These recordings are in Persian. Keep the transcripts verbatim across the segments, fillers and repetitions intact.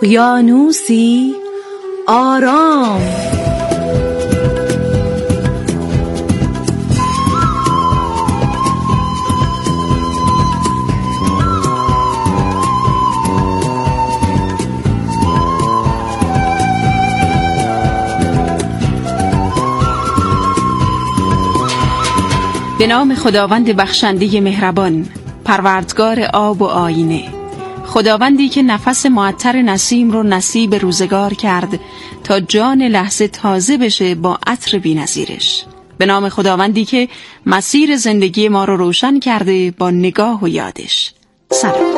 اقیانوسی آرام. به نام خداوند بخشنده مهربان، پروردگار آب و آینه، خداوندی که نفس معطر نسیم رو نصیب روزگار کرد تا جان لحظه تازه بشه با عطر بی‌نظیرش. به نام خداوندی که مسیر زندگی ما رو روشن کرده با نگاه و یادش. سلام.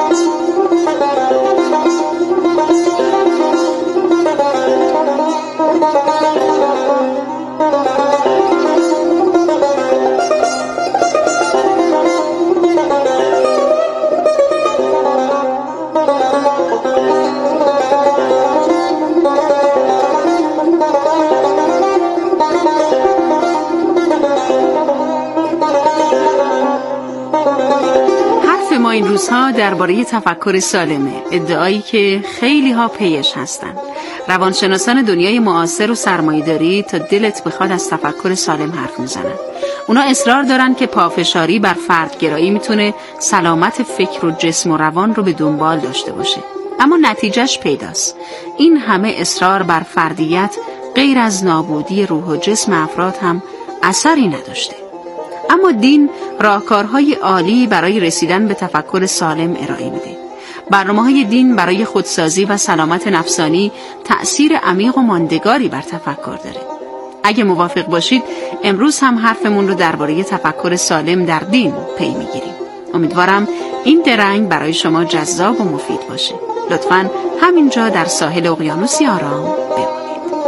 ما این روزها درباره تفکر سالمه، ادعایی که خیلی ها پیش هستن. روانشناسان دنیای معاصر و سرمایه‌داری تا دلت بخواد از تفکر سالم حرف میزنن. اونا اصرار دارن که پافشاری بر فردگرایی میتونه سلامت فکر و جسم و روان رو به دنبال داشته باشه، اما نتیجهش پیداست. این همه اصرار بر فردیت غیر از نابودی روح و جسم افراد هم اثری نداشته. اما دین راهکارهای عالی برای رسیدن به تفکر سالم ارائه میده. برنامه‌های دین برای خودسازی و سلامت نفسانی تأثیر عمیق و ماندگاری بر تفکر داره. اگه موافق باشید امروز هم حرفمون رو درباره تفکر سالم در دین پی میگیریم. امیدوارم این درنگ برای شما جذاب و مفید باشه. لطفاً همینجا در ساحل اقیانوسی آرام بمونید.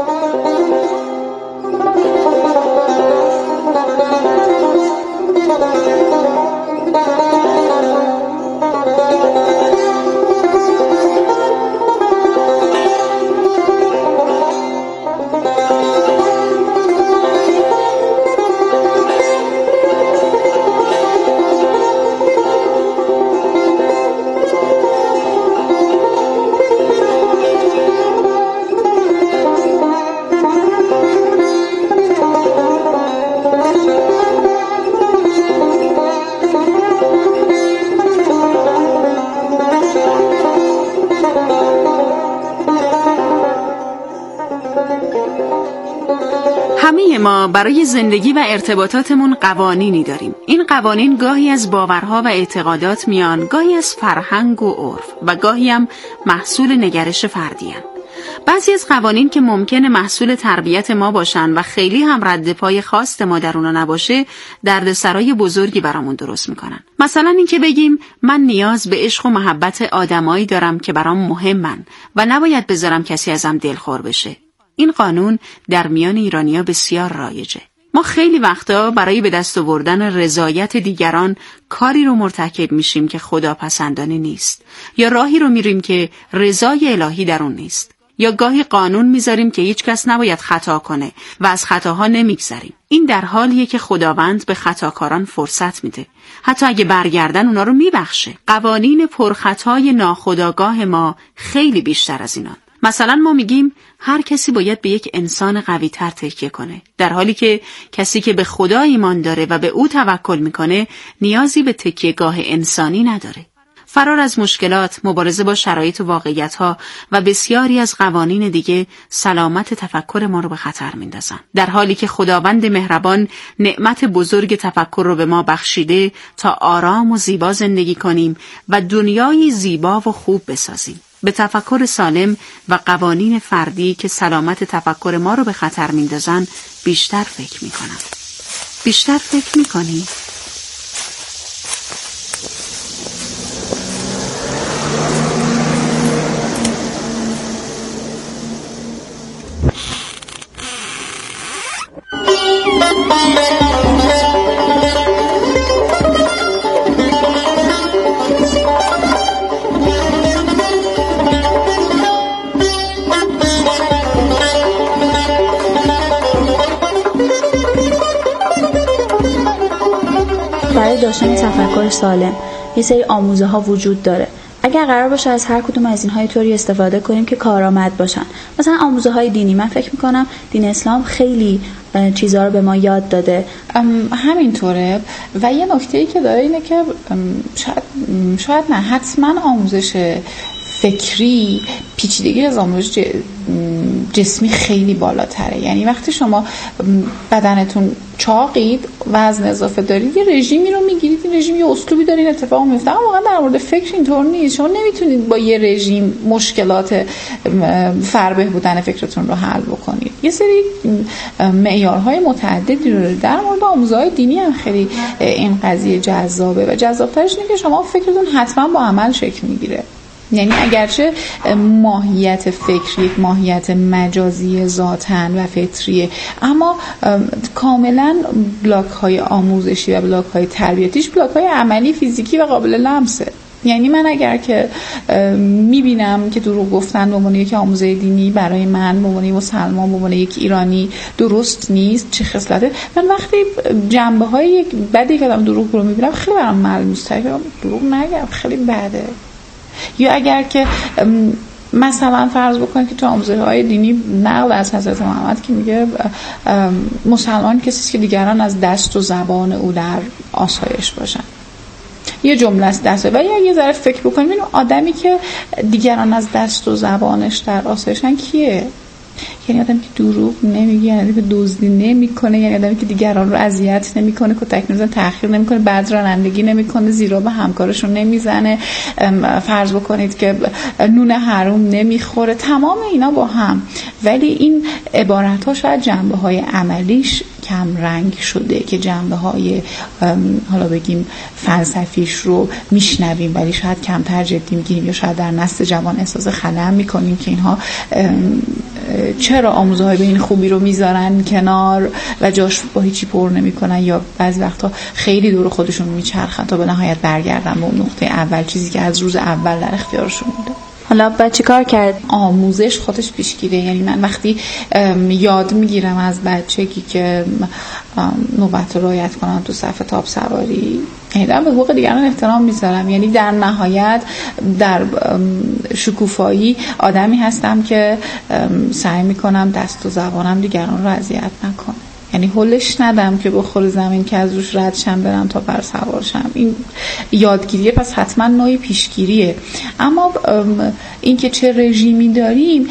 همه ما برای زندگی و ارتباطاتمون قوانینی داریم. این قوانین گاهی از باورها و اعتقادات میان، گاهی از فرهنگ و عرف و گاهی هم محصول نگرش فردی هستند. بعضی از قوانین که ممکنه محصول تربیت ما باشن و خیلی هم رد پای خواست ما در اونا نباشه، دردسرای بزرگی برامون درست میکنن. مثلا این که بگیم من نیاز به عشق و محبت آدمایی دارم که برام مهمن و نباید بذارم کسی ازم دلخور بشه. این قانون در میان ایرانی‌ها بسیار رایجه. ما خیلی وقتا برای به دست آوردن رضایت دیگران کاری رو مرتکب میشیم که خداپسندانه نیست، یا راهی رو میریم که رضای الهی در اون نیست، یا گاهی قانون میذاریم که هیچ کس نباید خطا کنه و از خطاها نمیگذریم. این در حالیه که خداوند به خطاکاران فرصت میده، حتی اگه برگردن اونا رو میبخشه. قوانین پرخطای ناخودآگاه ما خیلی بیشتر از اینان. مثلا ما میگیم هر کسی باید به یک انسان قوی تر تکیه کنه، در حالی که کسی که به خدا ایمان داره و به او توکل میکنه نیازی به تکیهگاه انسانی نداره. فرار از مشکلات، مبارزه با شرایط و واقعیت‌ها و بسیاری از قوانین دیگه سلامت تفکر ما رو به خطر میندازن، در حالی که خداوند مهربان نعمت بزرگ تفکر رو به ما بخشیده تا آرام و زیبا زندگی کنیم و دنیایی زیبا و خوب بسازیم. به تفکر سالم و قوانین فردی که سلامت تفکر ما رو به خطر میندازن بیشتر فکر میکنم. بیشتر فکر میکنی؟ برای داشتن تفکر سالم یه سری آموزه ها وجود داره. اگر قرار باشه از هر کدوم از اینهای طوری استفاده کنیم که کارآمد باشن، مثلا آموزه‌های دینی، من فکر میکنم دین اسلام خیلی چیزها رو به ما یاد داده. همینطوره. و یه نکته‌ای که داره اینه که شاید شاید نه حتما آموزش فکری پیچیدگی از آموزش جسمی خیلی بالاتره. یعنی وقتی شما بدنتون چاقید، وزن اضافه دارید، یه رژیمی رو میگیرید، این رژیم یه اسلوبی داره این اتفاق میفته. اما واقعا در مورد فکر اینطور نیست. شما نمیتونید با یه رژیم مشکلات فربه بودن فکرتون رو حل بکنید. یه سری معیارهای متعددی رو در مورد آموزه‌های دینی هم خیلی این قضیه جذابه و جذابترش اینه که شما فکرتون حتما با عمل شکل میگیره. یعنی اگرچه ماهیت فکر یک ماهیت مجازی ذاتاً و فطریه، اما کاملا بلاک های آموزشی و بلاک های تربیتیش بلاک های عملی، فیزیکی و قابل لمسه. یعنی من اگر که میبینم که دروغ گفتن به عنوان یک آموزه دینی برای من به عنوان یک مسلمان، به عنوان یک ایرانی درست نیست، چه خصلته، من وقتی جنبه های یک بدی که دروغ رو میبینم خیلی برام ملموس‌تره. دروغ نگم، خیلی بده. یا اگر که مثلا فرض بکنید که تو آموزه‌های دینی نقل از حضرت محمد که میگه مسلمان کسی که دیگران از دست و زبان او در آسایش باشن، یه جمله است دست. و یا یه ذره فکر بکنید ببینید آدمی که دیگران از دست و زبانش در آسایشن کیه؟ یعنی آدمی که دروغ نمیگه، یعنی که دزدی نمیکنه، یعنی آدمی که دیگران رو اذیت نمیکنه، کتک نمیزنه، تأخیر نمیکنه، بد رانندگی نمیکنه، زیرا به همکارش رو نمیزنه، فرض بکنید که نون حرام نمیخوره. تمام اینا با هم، ولی این عبارت ها شاید جنبه های عملیش کم رنگ شده که جنبه های حالا بگیم فلسفیش رو میشنویم ولی شاید کمتر جدی میگیریم، یا شاید در نسل جوان احساس خلأ میکنیم که اینها چرا آموزه‌های به این خوبی رو میذارن کنار و جاش با هیچی پر نمیکنن، یا بعضی وقتا خیلی دور خودشون میچرخن تا به نهایت برگردن به اون نقطه اول، چیزی که از روز اول در اختیارشون بوده. حالا بعد چی کار کرد؟ آموزش خودش پیشگیره. یعنی من وقتی یاد میگیرم از بچگی که نوبت رو رعایت کنم تو صف تاپ سواری، یعنی در به حقوق دیگران احترام میذارم. یعنی در نهایت در شکوفایی آدمی هستم که سعی میکنم دست و زبانم دیگران رو اذیت نکنه. یعنی هولش ندم که بخور زمین که از روش رد شم برم تا بر سوار شم. این یادگیریه، پس حتما نوعی پیشگیریه. اما این که چه رژیمی داریم،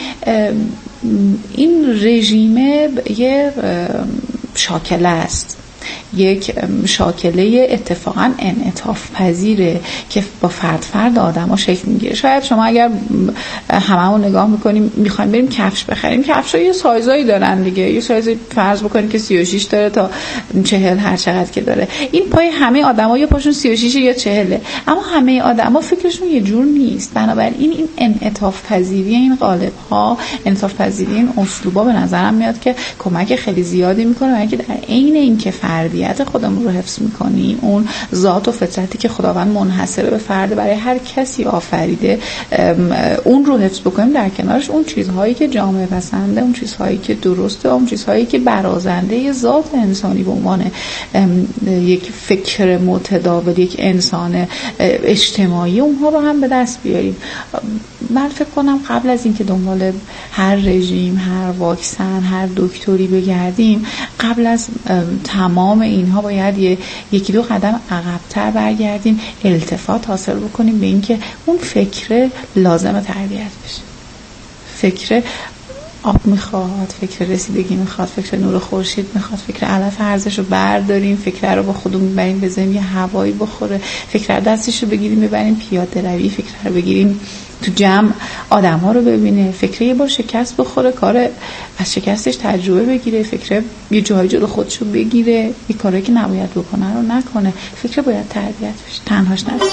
این رژیمه یه شاکله است، یک شاکله اتفاقا انعطاف پذیره که با فرد فرد آدم ها شکل میگیره. شاید شما اگر هممون نگاه میکنیم میخوایم بریم کفش بخریم، کفش ها یه سایزایی دارن دیگه، یه سایزی فرض بکنیم که سی و شش داره تا چهل هر چقدر که داره. این پای همه آدم ها یا پاشون سی و شش یا چهل، اما همه آدم ها فکرشون یه جور نیست. بنابراین این انعطاف پذیری این قالب ها، انعطاف پذیری این اسلوبا به نظرم میاد که کمک خیلی زیادی میکنه، اینکه در عین اینکه فردیت خودمون رو حفظ میکنیم، اون ذات و فطرتی که خداوند منحصر به فرد برای هر کسی آفریده اون رو حفظ بکنیم، در کنارش اون چیزهایی که جامعه پسنده، اون چیزهایی که درسته، اون چیزهایی که برازنده ذات انسانی به عنوان یک فکر متداول، یک انسان اجتماعی، اونها رو هم به دست بیاریم. من فکر کنم قبل از اینکه دنبال هر رژیم، هر واکسن، هر دکتری بگردیم، قبل از تمام اینها باید یه یکی دو قدم عقب‌تر برگردیم، التفات حاصل بکنیم به اینکه اون فکر لازم تربیت بشه. فکر آب میخواد، فکر رسیدگی میخواد، فکر نور خورشید میخواد، فکر علف ارزش رو برداریم، فکر رو با خودمون ببریم بزنیم یه هوایی بخوره، فکر دستش رو بگیریم ببریم پیاده روی، فکر رو بگیریم تو جمع آدم ها رو ببینه، فکر یه بار شکست بخوره، کار از شکستش تجربه بگیره، فکر یه جایی جلو خودش رو بگیره، یه کاری که نباید بکنه رو نکنه. فکر باید تربیت بشه، تنهاش نباشه.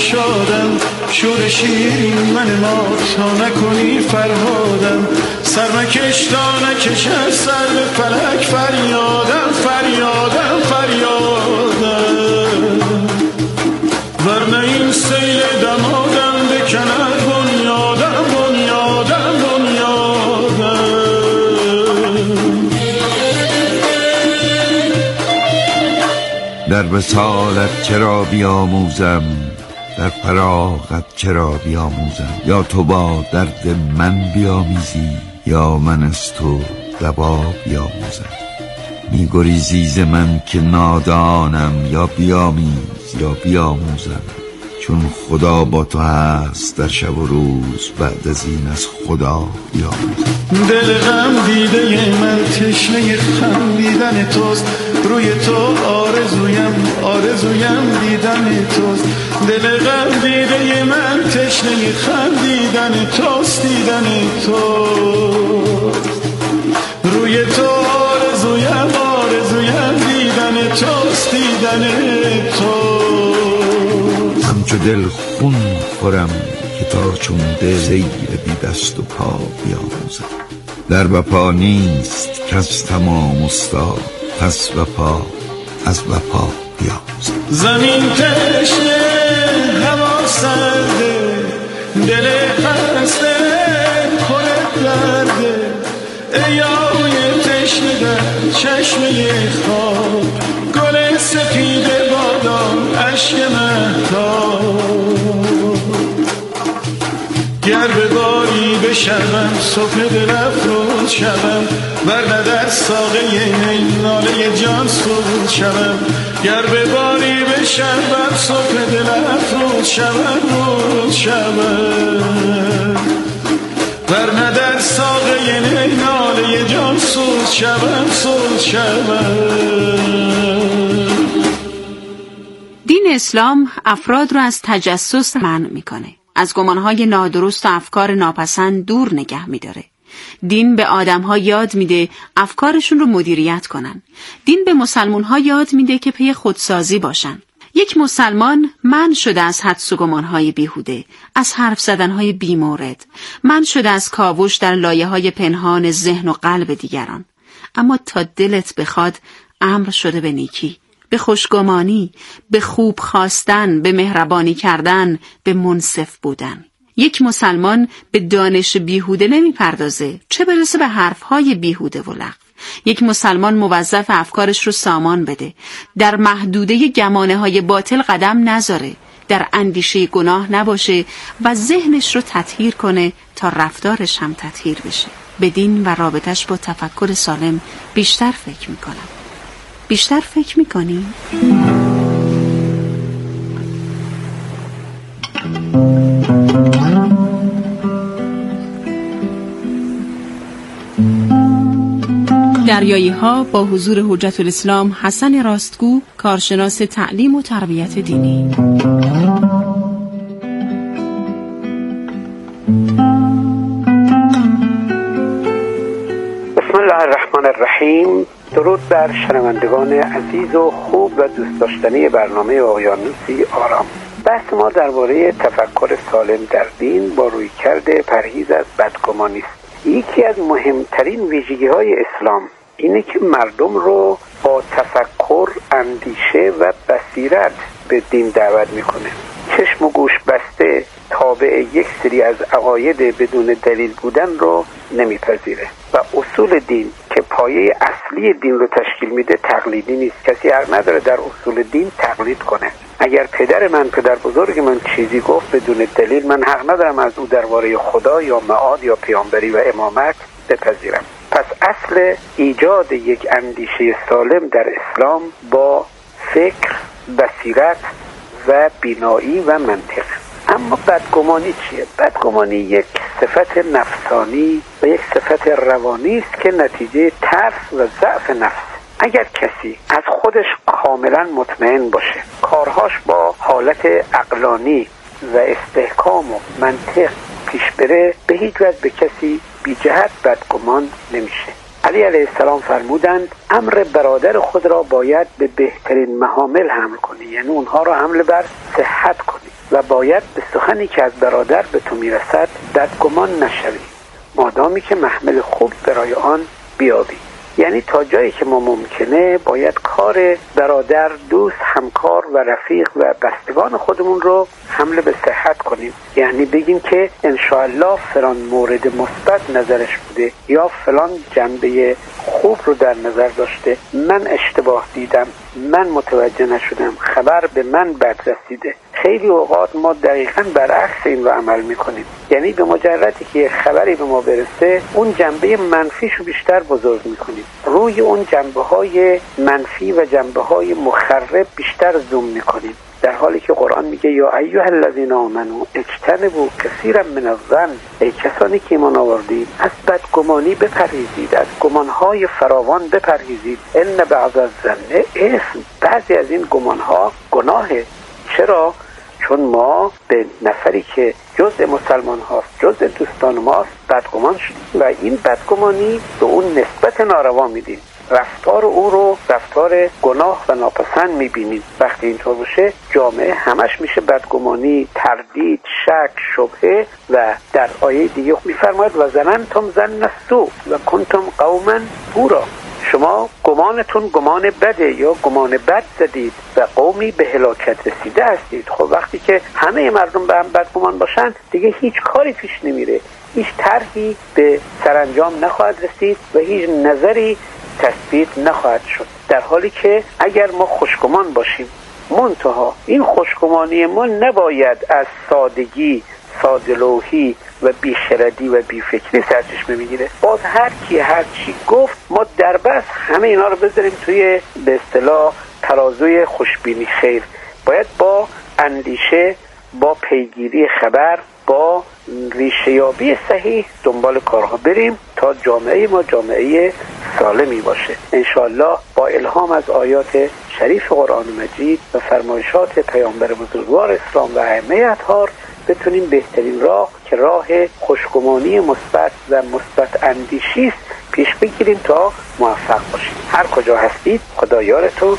شادم، شور شیرین من ما تا نکنی فرهادم، سر نکش تا نکش از سر به فلک فریادم فریادم فریادم، ورنه این سیل دمادم بکند بنیادم بنیادم بنیادم. در وصالت چرا بیاموزم، در فراغت چرا بیاموزم، یا تو با درد من بیامیزی یا من از تو دوا بیاموزم. می گریزی ز من که نادانم، یا بیامیز یا بیاموزم، چون خدا با تو هست در شب و روز، بعد از این از خدا بیاموزم. دل غم دیده من تشنه خندیدن توست، روی تو آرزویم آرزویم دیدن توست. دل غم دیده من تشنه خندیدن توست دیدن توست، روی تو آرزویم آرزویم دیدن توست دیدن توست. همچو دل خون خورم که تا چون دل زیر بی دست و پا بیاموزم. در وفا نیست کس تمام استاد، پس وفا از وفا بیاموزم. زمین تشنه هوا سرده، دل خسته پر درده، ای آهوی تشنه در چشمه خواب، گل سفید بادام اشک مهتاب. گر به باری بشوم صبح دل افروز شوم، ورنه در ساقه می ناله جان سوز شوم. گر به باری بشوم صبح دل افروز شوم روز شوم، ورنه در ساقه می ناله جان سوز شوم سوز شوم. دین اسلام افراد رو از تجسس منع میکنه، از گمانهای نادرست و افکار ناپسند دور نگه میداره. دین به آدمها یاد میده افکارشون رو مدیریت کنن. دین به مسلمانها یاد میده که پی خودسازی باشن. یک مسلمان منع شده از حدس و گمانهای بیهوده، از حرف زدنهای بیمورد، منع شده از کاوش در لایه‌های پنهان ذهن و قلب دیگران. اما تا دلت بخواد امر شده به نیکی، به خوشگمانی، به خوب خواستن، به مهربانی کردن، به منصف بودن. یک مسلمان به دانش بیهوده نمی پردازه، چه برسه به حرفهای بیهوده و لغو. یک مسلمان موظف افکارش رو سامان بده، در محدوده گمانه های باطل قدم نذاره، در اندیشه گناه نباشه و ذهنش رو تطهیر کنه تا رفتارش هم تطهیر بشه. به دین و رابطش با تفکر سالم بیشتر فکر میکنم. بیشتر فکر میکنی؟ دریایی ها با حضور حجت الاسلام حسن راستگو، کارشناس تعلیم و تربیت دینی. بسم الله الرحمن الرحیم. درود بر شنوندگان عزیز و خوب و دوست داشتنی برنامه اقیانوسی آرام. بحث ما درباره تفکر سالم در دین با رویکرد پرهیز از بدگمانی است. یکی از مهمترین ویژگی‌های اسلام اینه که مردم رو با تفکر، اندیشه و بصیرت به دین دعوت میکنه. چشم و گوش بسته تابع یک سری از عقاید بدون دلیل بودن رو نمیپذیره و اصول دین که پایه اصلی دین رو تشکیل میده تقلیدی نیست. کسی حق نداره در اصول دین تقلید کنه. اگر پدر من، پدر بزرگ من چیزی گفت بدون دلیل، من حق ندارم از او درباره خدا یا معاد یا پیامبری و امامت بپذیرم. پس اصل ایجاد یک اندیشه سالم در اسلام با فکر، بصیرت و بینایی و منطق. اما بدگمانی چیه؟ بدگمانی یک صفت نفسانی و یک صفت روانی است که نتیجه ترس و ضعف نفس. اگر کسی از خودش کاملا مطمئن باشه، کارهاش با حالت عقلانی و استحکام و منطق پیش بره، به هیچ وجه به کسی بی جهت بدگمان نمیشه. علی علیه السلام فرمودند امر برادر خود را باید به بهترین محامل حمل کنی، یعنی اونها را حمل بر صحت کنی. و باید به سخنی که از برادر به تو میرسد بدگمان نشوی، مادامی که محمل خوب برای آن بیابی. یعنی تا جایی که ما ممکنه باید کار برادر، دوست، همکار و رفیق و بستگان خودمون رو حمل به صحت کنیم. یعنی بگیم که انشاءالله فلان مورد مثبت نظرش بوده یا فلان جنبه خوب رو در نظر داشته، من اشتباه دیدم، من متوجه نشدم، خبر به من بد رسیده. خیلی اوقات ما دقیقاً برعکس این رو عمل میکنیم. یعنی به مجردی که خبری به ما برسه اون جنبه منفیشو بیشتر بزرگ میکنیم، روی اون جنبه های منفی و جنبه های مخرب بیشتر زوم میکنیم، در حالی که قرآن میگه یا ایها الذین آمنوا اجتنبوا کثیرا من الظن، ای کسانی که ایمان آوردید از بدگمانی بپرهیزید، از گمانهای فراوان بپرهیزید. ان بعض الظن اسم، بعضی از این گمانها گناهه. چرا؟ چون ما به نفری که جزء مسلمان هاست، جزء دوستان ماست بدگمان شدیم و این بدگمانی به اون نسبت ناروا میدیم، رفتار او رو رفتار گناه و ناپسند میبینیم. وقتی اینطور باشه جامعه همش میشه بدگمانی، تردید، شک، شبهه. و در آیه دیگه میفرماید و ظننتم ظن السوء و کنتم قوما بورا، شما گمانتون گمان بده یا گمان بد زدید و قومی به هلاکت رسیده هستید. خب وقتی که همه مردم به هم بدگمان باشن دیگه هیچ کاری پیش نمیره، هیچ طرحی به سرانجام نخواهد رسید و هیچ نظری تثبیت نخواهد شد. در حالی که اگر ما خوشگمان باشیم، منتها این خوشگمانی ما نباید از سادگی، سادلوحی و بیخردی و بیفکری سرچشمه میگیره. باز هر کی هر چی گفت ما در بس همه اینا رو بذاریم توی به اصطلاح ترازوی خوشبینی خیر. باید با اندیشه، با پیگیری خبر، با ریشه‌یابی صحیح دنبال کارها بریم تا جامعه ما جامعه سالمی باشه. انشاءالله با الهام از آیات شریف قرآن مجید و فرمایشات پیامبر بزرگوار اسلام و ائمه اطهار بتونیم بهترین راه که راه خوشگمانی مثبت و مثبت اندیشی است پیش بگیریم تا موفق باشیم. هر کجا هستید خدا یارتون.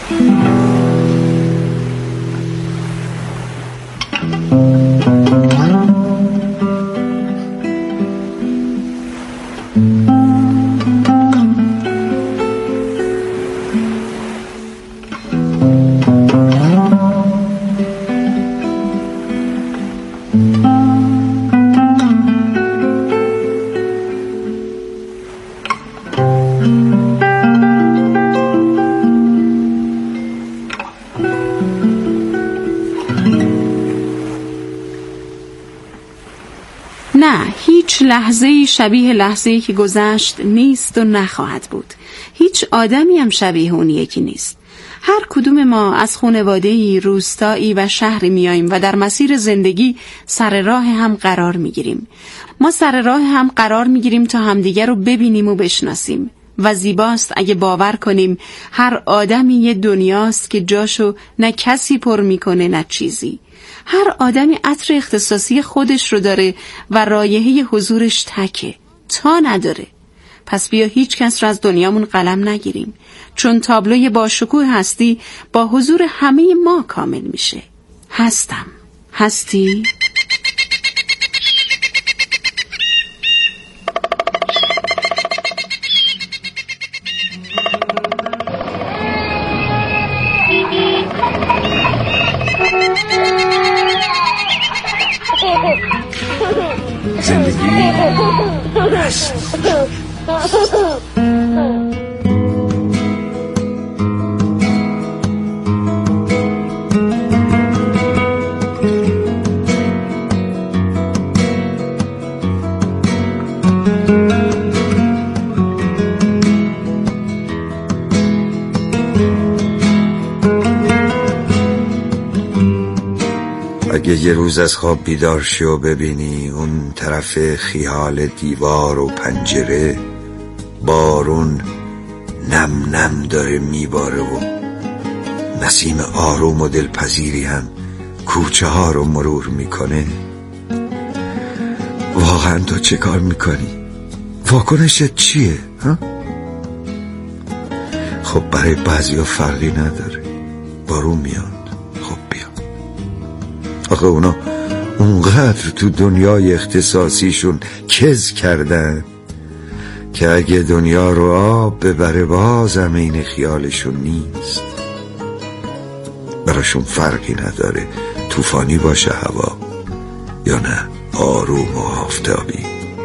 نه، هیچ لحظه‌ای شبیه لحظه‌ای که گذشت نیست و نخواهد بود. هیچ آدمی هم شبیه اون یکی نیست. هر کدوم ما از خانواده‌ای، روستایی و شهری میاییم و در مسیر زندگی سر راه هم قرار میگیریم. ما سر راه هم قرار میگیریم تا همدیگر رو ببینیم و بشناسیم. و زیباست اگه باور کنیم هر آدمی یه دنیاست که جاشو نه کسی پر میکنه نه چیزی. هر آدمی عطر اختصاصی خودش رو داره و رایحه حضورش تکه، تا نداره. پس بیا هیچ کس رو از دنیامون قلم نگیریم، چون تابلوی باشکوه هستی با حضور همه ما کامل میشه. هستم. هستی؟ زندگی هست. اگه یه روز از خواب بیدار شی و ببینی اون طرف خیال دیوار و پنجره بارون نم نم داره میباره و نسیم آروم و دلپذیری هم کوچه ها رو مرور میکنه، واقعا تو چه کار میکنی؟ واکنشت چیه؟ ها؟ خب برای بعضی ها فرقی نداره، بارون میاد، خب بیا. آخه اونا اونقدر تو دنیای اختصاصیشون کز کردن که اگه دنیا رو آب ببره بازم این خیالشون نیست. براشون فرقی نداره طوفانی باشه هوا یا نه آروم و آفتابی.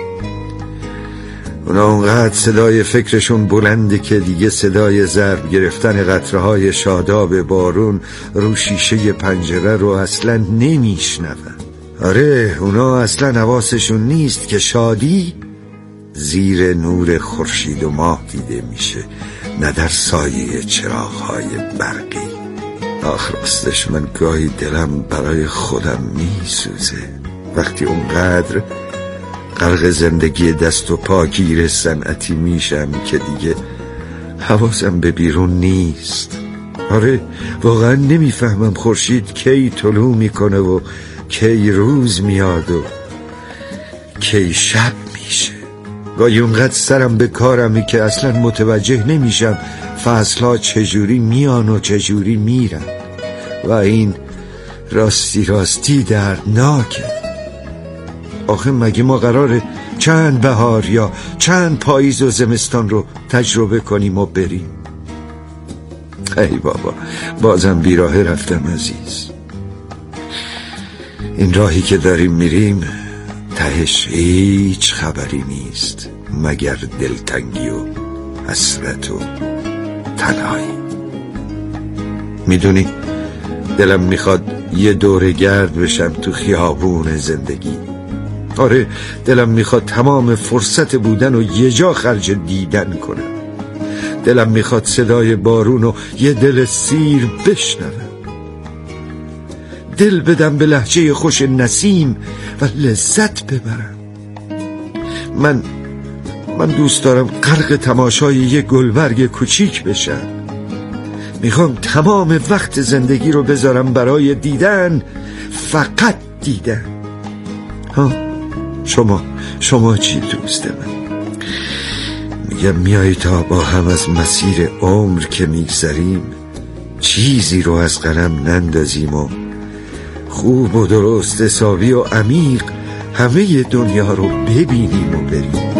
اونا اونقدر صدای فکرشون بلنده که دیگه صدای ضرب گرفتن قطره‌های شاداب بارون رو شیشه پنجره رو اصلا نمیشنون. آره اونا اصلا حواسشون نیست که شادی زیر نور خورشید و ماه دیده میشه، نه در سایه چراغ‌های برقی. آخ راستش من گاهی دلم برای خودم میسوزه وقتی اونقدر غرق زندگی دست و پاگیر صنعتی میشم که دیگه حواسم به بیرون نیست. آره واقعا نمیفهمم خورشید کی طلوع میکنه و کی روز میاد و کی شب میشه. گاهی اونقدر سرم به کارمی که اصلا متوجه نمیشم فصلها چجوری میان و چجوری میرن و این راستی راستی دردناکه. آخه مگه ما قراره چند بهار یا چند پاییز و زمستان رو تجربه کنیم و بریم؟ ای بابا بازم بیراه رفتم عزیز. این راهی که داریم میریم تهش هیچ خبری نیست مگر دلتنگی و حسرت و تنهایی. میدونی دلم میخواد یه دوره گرد بشم تو خیابون زندگی. آره دلم میخواد تمام فرصت بودن و یه جا خرج دیدن کنم. دلم میخواد صدای بارون و یه دل سیر بشنوم، دل بدم به لهجه خوش نسیم و لذت ببرم. من من دوست دارم غرق تماشای یه گلبرگ کوچیک بشم. میخوام تمام وقت زندگی رو بذارم برای دیدن، فقط دیدن. ها شما شما چی دوست من؟ میگم میایی تا با هم از مسیر عمر که میگذریم چیزی رو از قلم نندازیم و خوب و درست حسابی و عمیق همه دنیا رو ببینیم و بریم.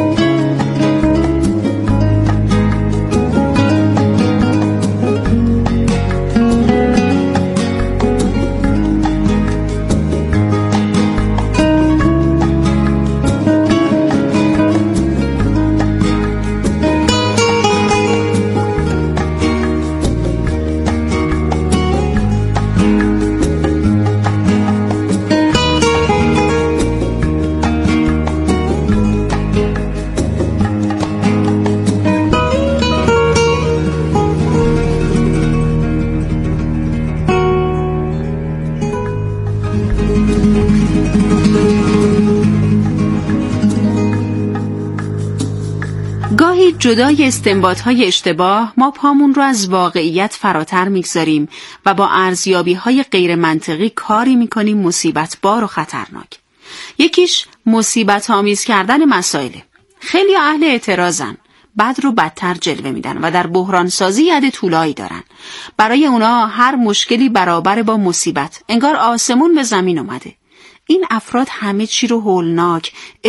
گاهی جدای استنباط‌های اشتباه ما پامون رو از واقعیت فراتر میگذاریم و با ارزیابی‌های غیر منطقی کاری میکنیم مصیبت بار و خطرناک. یکیش مصیبت آمیز کردن مسائله. خیلی اهل اعتراضن، بد رو بدتر جلوه میدن و در بحران سازی ید طولایی دارن. برای اونا هر مشکلی برابر با مصیبت، انگار آسمون به زمین اومده. این افراد همه چی رو هولناک،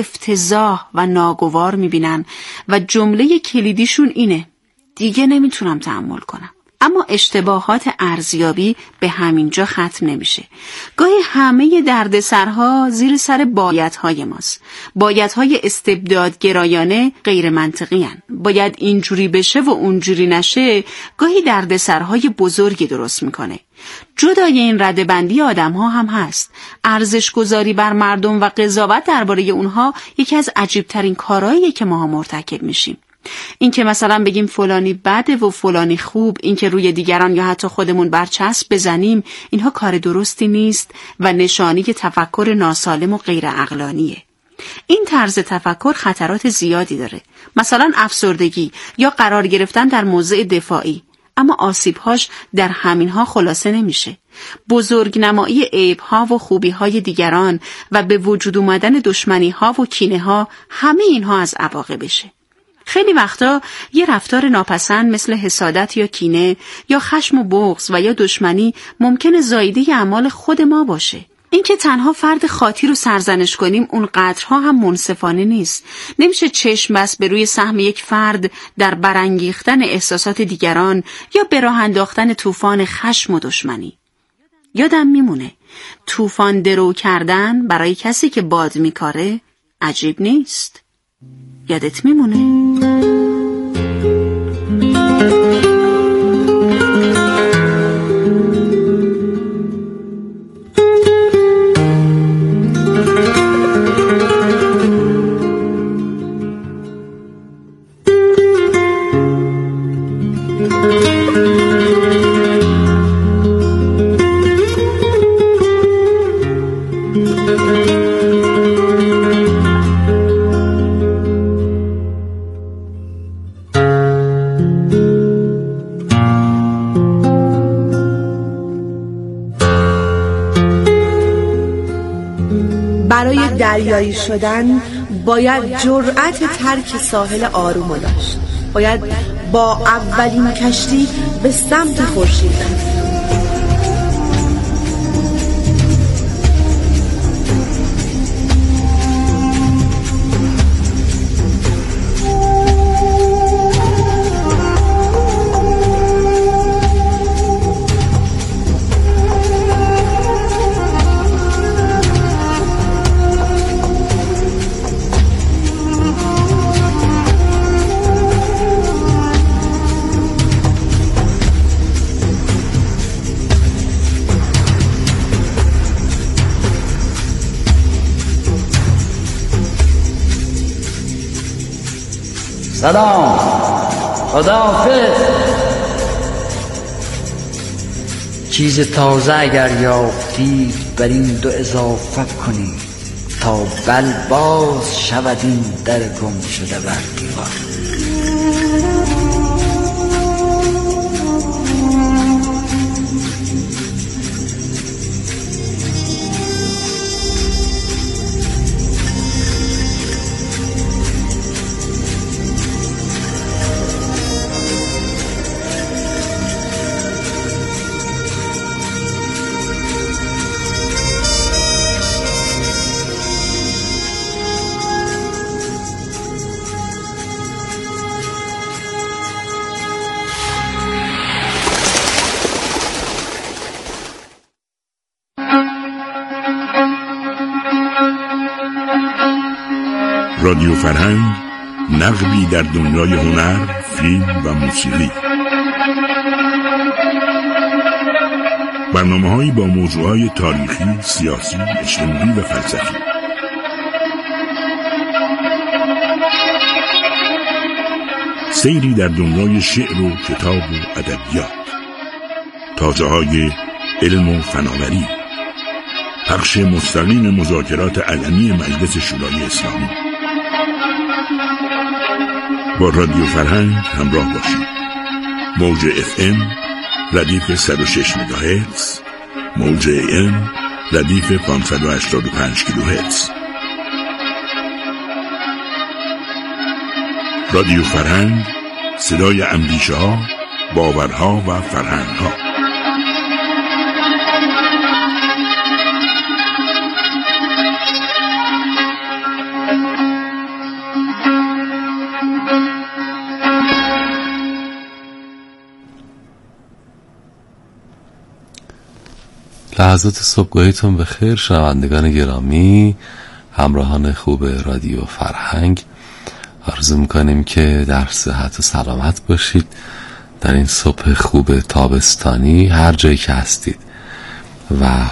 افتضاح و ناگوار میبینن و جمله کلیدیشون اینه: دیگه نمیتونم تحمل کنم. اما اشتباهات ارزیابی به همین جا ختم نمیشه. گاهی همه دردسرها زیر سر بایدهای ماست. بایدهای استبدادگرایانه غیر منطقی هن. باید اینجوری بشه و اونجوری نشه گاهی دردسرهای بزرگی درست میکنه. جدای این ردبندی آدم ها هم هست. ارزش گذاری بر مردم و قضاوت درباره اونها یکی از عجیبترین کارهاییه که ماها مرتکب میشیم. این که مثلا بگیم فلانی بده و فلانی خوب، این که روی دیگران یا حتی خودمون برچسب بزنیم، اینها کار درستی نیست و نشانی تفکر ناسالم و غیر عقلانیه. این طرز تفکر خطرات زیادی داره، مثلا افسردگی یا قرار گرفتن در موضع دفاعی، اما آسیبهاش در همینها خلاصه نمیشه. بزرگنمایی عیبها و خوبیهای دیگران و به وجود اومدن دشمنیها و کینه‌ها، همه اینها از عواقبشه. خیلی وقتا یه رفتار ناپسند مثل حسادت یا کینه یا خشم و بغض و یا دشمنی ممکنه زایده اعمال خود ما باشه. اینکه تنها فرد خاطی رو سرزنش کنیم اون قدرها هم منصفانه نیست. نمیشه چشم بس به روی سهم یک فرد در برانگیختن احساسات دیگران یا به راه انداختن طوفان خشم و دشمنی. یادم میمونه طوفان درو کردن برای کسی که باد میکاره عجیب نیست. یادت میمونه؟ برای دریایی شدن باید جرأت ترک ساحل آروم داشت. باید با اولین کشتی به سمت خورشید رفت. سلام، خداحافظ. چیز تازه اگر یافتید بر این دو اضافه کنید تا بل باز شود این در گم شده بر دیوار. رادیو فرهنگ، نقبی در دنیای هنر، فیلم و موسیقی. برنامه‌هایی با موضوعات تاریخی، سیاسی، اجتماعی و فلسفی. سیری در دنیای شعر و کتاب و ادبیات. تازه‌های علم و فناوری. پخش مستقیم مذاکرات علنی مجلس شورای اسلامی. با رادیو فرهنگ همراه باشید. موج اف ام ردیف صد و شش مگاهرتز، موج ای ام ردیف پانصد و هشتاد و پنج کیلوهرتز. رادیو فرهنگ، صدای اندیشه ها، باورها و فرهنگ ها. لحظات صبحگاهیتون به خیر شنوندگان گرامی، همراهان خوب رادیو فرهنگ. آرزو میکنیم که در صحت و سلامت باشید در این صبح خوب تابستانی هر جایی که هستید و